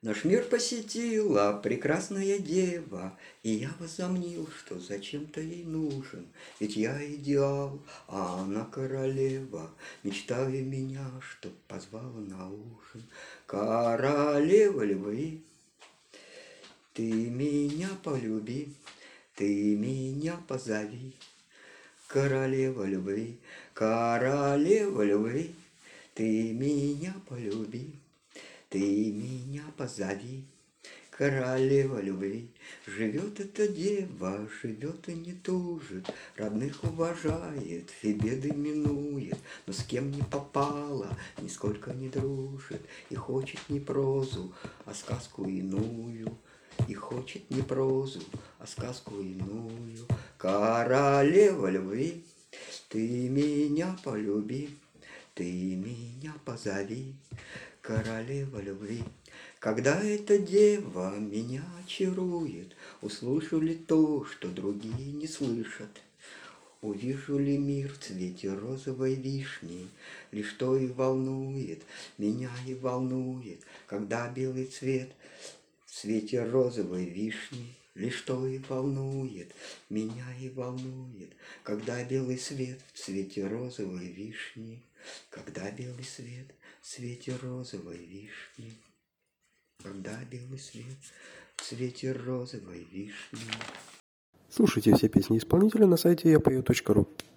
Наш мир посетила прекрасная дева, и я возомнил, что зачем-то ей нужен. Ведь я идеал, а она королева, мечтая меня, чтоб позвала на ужин. Королева любви, ты меня полюби, ты меня позови. Королева любви, королева любви, ты меня полюби, ты меня позови. Королева любви, живет эта дева, живет и не тужит, родных уважает и беды минует, но с кем не попала, нисколько не дружит, и хочет не прозу, а сказку иную. И хочет не прозу, а сказку иную. Королева любви, ты меня полюби, ты меня позови. Королева любви, когда эта дева меня очарует, услышу ли то, что другие не слышат? Увижу ли мир в цвете розовой вишни, лишь то и волнует, меня и волнует, когда белый цвет в свете розовой вишни, лишь то и волнует, меня и волнует, когда белый свет в цвете розовой вишни, когда белый свет в свете розовой вишни, когда белый свет в цвете розовой вишни. Слушайте все песни исполнителя на сайте yapою.ru.